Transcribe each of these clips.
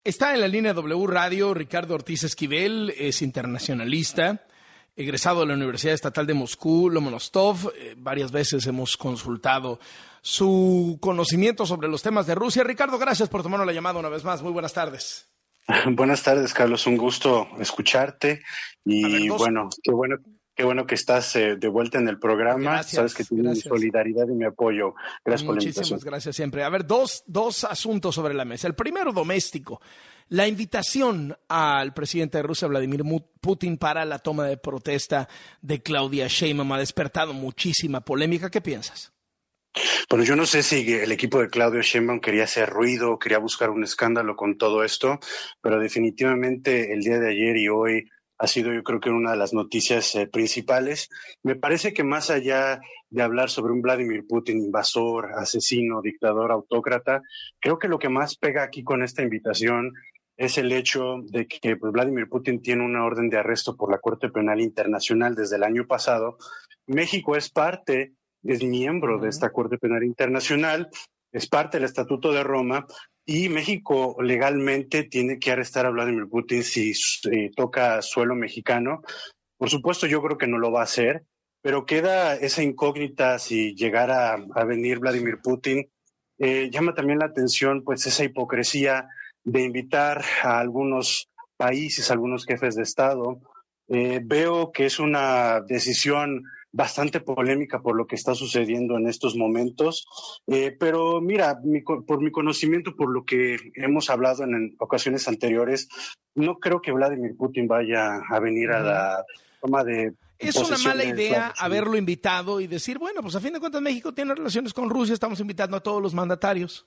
Está en la línea W Radio Ricardo Ortiz Esquivel, es internacionalista, egresado de la Universidad Estatal de Moscú, Lomonosov. Varias veces hemos consultado su conocimiento sobre los temas de Rusia. Ricardo, gracias por tomarnos la llamada una vez más. Muy buenas tardes. Buenas tardes, Carlos. Un gusto escucharte. Y qué bueno que estás de vuelta en el programa. Gracias, sabes que tienes mi solidaridad y mi apoyo. Gracias por la invitación. Muchísimas gracias siempre. A ver, dos asuntos sobre la mesa. El primero, doméstico. La invitación al presidente de Rusia, Vladimir Putin, para la toma de protesta de Claudia Sheinbaum ha despertado muchísima polémica. ¿Qué piensas? Bueno, yo no sé si el equipo de Claudia Sheinbaum quería hacer ruido, quería buscar un escándalo con todo esto, pero definitivamente el día de ayer y hoy ha sido, yo creo que una de las noticias principales. Me parece que más allá de hablar sobre un Vladimir Putin invasor, asesino, dictador, autócrata, creo que lo que más pega aquí con esta invitación es el hecho de que Vladimir Putin tiene una orden de arresto por la Corte Penal Internacional desde el año pasado. México es miembro de esta Corte Penal Internacional, es parte del Estatuto de Roma, y México legalmente tiene que arrestar a Vladimir Putin si toca suelo mexicano. Por supuesto, yo creo que no lo va a hacer, pero queda esa incógnita si llegara a venir Vladimir Putin. Llama también la atención pues esa hipocresía de invitar a algunos países, a algunos jefes de Estado. Veo que es una decisión bastante polémica por lo que está sucediendo en estos momentos, pero mira, por mi conocimiento, por lo que hemos hablado en ocasiones anteriores, no creo que Vladimir Putin vaya a venir a la toma de Es una mala idea haberlo invitado y decir, bueno, pues a fin de cuentas México tiene relaciones con Rusia, estamos invitando a todos los mandatarios.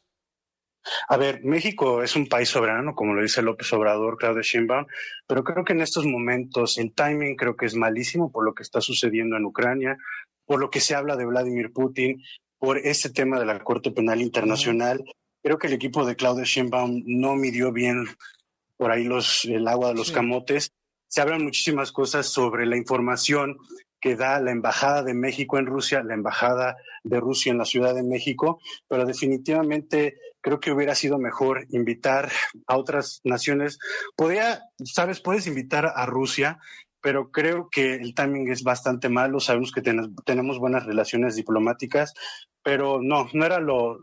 A ver, México es un país soberano, como lo dice López Obrador, Claudia Sheinbaum, pero creo que en estos momentos el timing creo que es malísimo por lo que está sucediendo en Ucrania, por lo que se habla de Vladimir Putin, por este tema de la Corte Penal Internacional. Creo que el equipo de Claudia Sheinbaum no midió bien por ahí el agua de los camotes. Se hablan muchísimas cosas sobre la información que da la Embajada de México en Rusia, la Embajada de Rusia en la Ciudad de México, pero definitivamente creo que hubiera sido mejor invitar a otras naciones. Puedes invitar a Rusia, pero creo que el timing es bastante malo. Sabemos que tenemos buenas relaciones diplomáticas, pero no era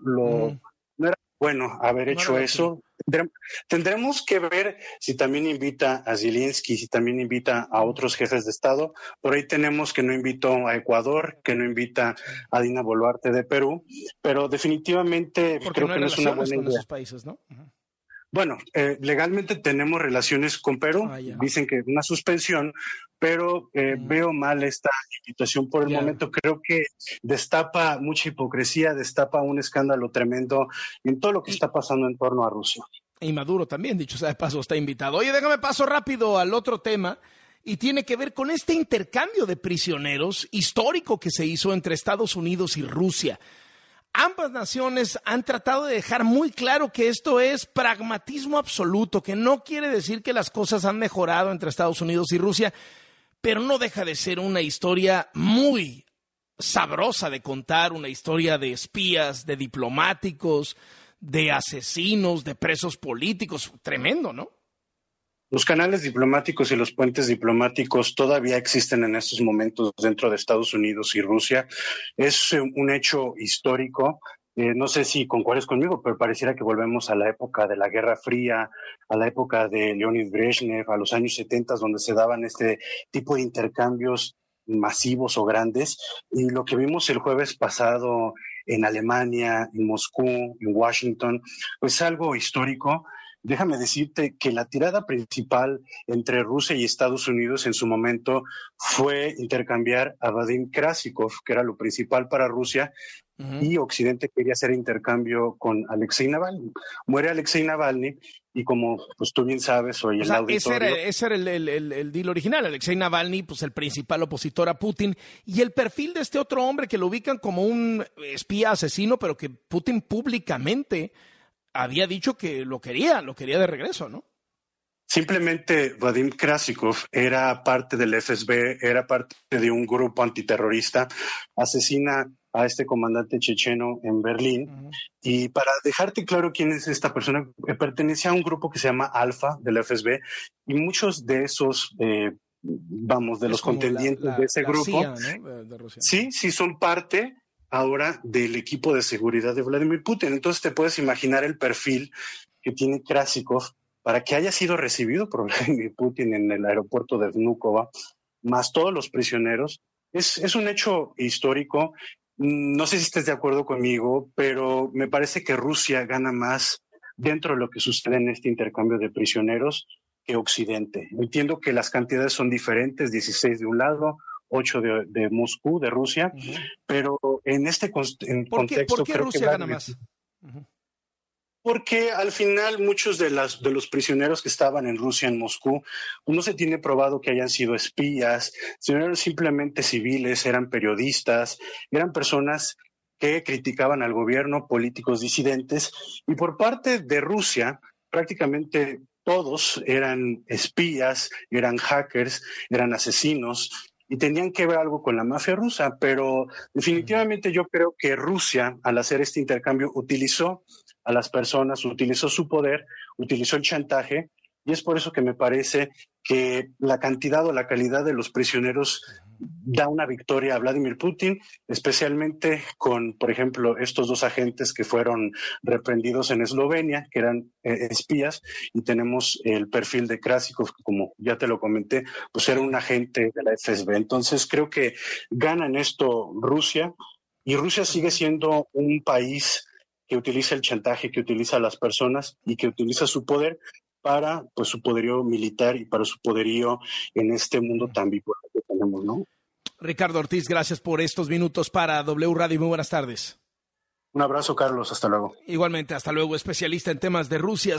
no era bueno haber hecho eso. Tendremos que ver si también invita a Zelensky, si también invita a otros jefes de Estado. Por ahí tenemos que no invitó a Ecuador, que no invita a Dina Boluarte de Perú, pero definitivamente creo que no es una buena idea. Esos países, ¿no? Bueno, legalmente tenemos relaciones con Perú, dicen que una suspensión, pero veo mal esta invitación por el momento. Creo que destapa mucha hipocresía, destapa un escándalo tremendo en todo lo que está pasando en torno a Rusia. Y Maduro también, dicho sea de paso, está invitado. Oye, déjame paso rápido al otro tema, y tiene que ver con este intercambio de prisioneros histórico que se hizo entre Estados Unidos y Rusia. Ambas naciones han tratado de dejar muy claro que esto es pragmatismo absoluto, que no quiere decir que las cosas han mejorado entre Estados Unidos y Rusia, pero no deja de ser una historia muy sabrosa de contar, una historia de espías, de diplomáticos, de asesinos, de presos políticos. Tremendo, ¿no? Los canales diplomáticos y los puentes diplomáticos todavía existen en estos momentos dentro de Estados Unidos y Rusia. Es un hecho histórico. No sé si concuerdes conmigo, pero pareciera que volvemos a la época de la Guerra Fría, a la época de Leonid Brezhnev, a los años 70, donde se daban este tipo de intercambios masivos o grandes. Y lo que vimos el jueves pasado en Alemania, en Moscú, en Washington, pues es algo histórico. Déjame decirte que la tirada principal entre Rusia y Estados Unidos en su momento fue intercambiar a Vadim Krasikov, que era lo principal para Rusia, y Occidente quería hacer intercambio con Alexei Navalny. Muere Alexei Navalny y como pues tú bien sabes, hoy el auditorio... Ese era el deal original. Alexei Navalny, pues el principal opositor a Putin, y el perfil de este otro hombre que lo ubican como un espía asesino, pero que Putin públicamente había dicho que lo quería de regreso, ¿no? Simplemente Vadim Krasikov era parte del FSB, era parte de un grupo antiterrorista, asesina a este comandante checheno en Berlín. Uh-huh. Y para dejarte claro quién es esta persona, pertenece a un grupo que se llama Alfa del FSB, y muchos de esos, de los contendientes de ese grupo, CIA, ¿no? de Rusia. Sí, son parte ahora del equipo de seguridad de Vladimir Putin. Entonces te puedes imaginar el perfil que tiene Krasikov para que haya sido recibido por Vladimir Putin en el aeropuerto de Vnukovo, más todos los prisioneros. Es un hecho histórico. No sé si estés de acuerdo conmigo, pero me parece que Rusia gana más dentro de lo que sucede en este intercambio de prisioneros que Occidente. Entiendo que las cantidades son diferentes, 16 de un lado, 8 de Moscú, de Rusia, uh-huh. Pero en este contexto... ¿Por qué creo Rusia que gana más? Uh-huh. Porque al final muchos de los prisioneros que estaban en Rusia, en Moscú, no se tiene probado que hayan sido espías, sino eran simplemente civiles, eran periodistas, eran personas que criticaban al gobierno, políticos disidentes, y por parte de Rusia prácticamente todos eran espías, eran hackers, eran asesinos, y tenían que ver algo con la mafia rusa, pero definitivamente yo creo que Rusia, al hacer este intercambio, utilizó a las personas, utilizó su poder, utilizó el chantaje, y es por eso que me parece que la cantidad o la calidad de los prisioneros da una victoria a Vladimir Putin, especialmente con, por ejemplo, estos 2 agentes que fueron reprendidos en Eslovenia, que eran espías, y tenemos el perfil de Krasikov, que como ya te lo comenté, pues era un agente de la FSB. Entonces creo que gana en esto Rusia, y Rusia sigue siendo un país que utiliza el chantaje, que utiliza a las personas y que utiliza su poder para pues su poderío militar y para su poderío en este mundo tan bipolar que tenemos, ¿no? Ricardo Ortiz, gracias por estos minutos para W Radio. Muy buenas tardes. Un abrazo, Carlos. Hasta luego. Igualmente, hasta luego. Especialista en temas de Rusia.